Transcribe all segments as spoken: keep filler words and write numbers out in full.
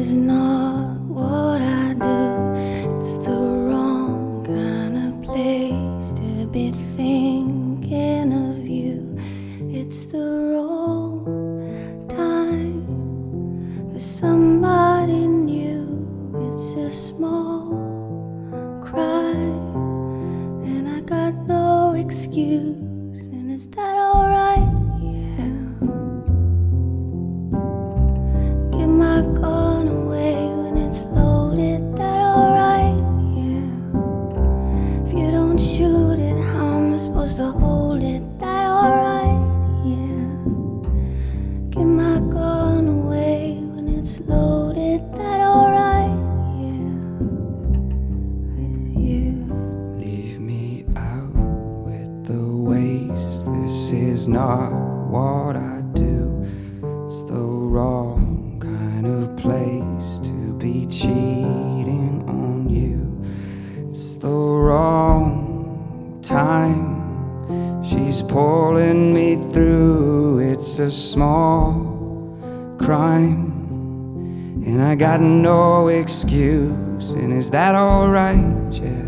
is not what I do. It's the wrong kind of place to be thinking of you. It's the wrong time for somebody new. It's a small cry, and I got no excuse. And is that alright? Yeah. Give my gun away when it's loaded. That alright? Yeah. If you don't shoot it, how am I supposed to hold it? That alright? Yeah. Give my gun away when it's loaded. That alright? Yeah. With you. Leave me out with the waste. This is not what I do. It's the wrong kind of place to be cheating on you. It's the wrong time. She's pulling me through. It's a small crime, and I got no excuse. And is that alright? Yeah.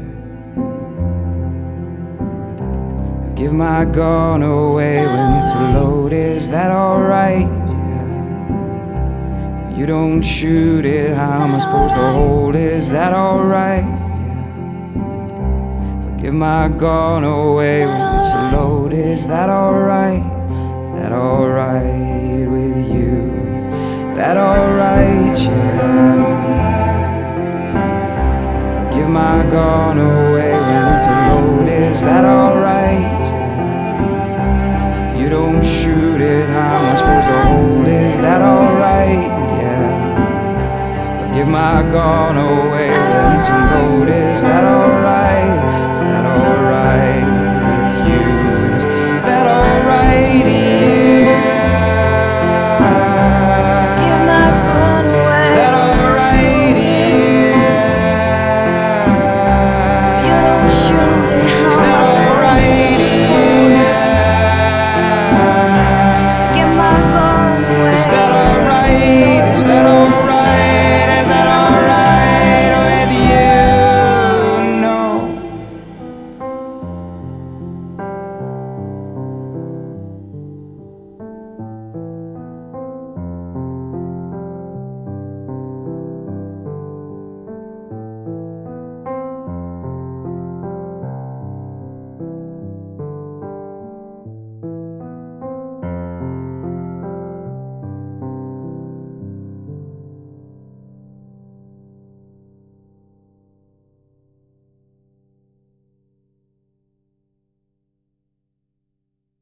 Give my gun away when it's loaded. Is that alright? Yeah. You don't shoot it, how am I supposed to hold it? Is that alright? Yeah. Give my gun away when it's loaded. Is that alright? Is that alright with you? Is that alright? Yeah. Give my gun away when it's loaded. Is that alright? You don't shoot it, how am I supposed to hold it? Is that alright? Yeah. Give my gun away when it's loaded. Is that alright?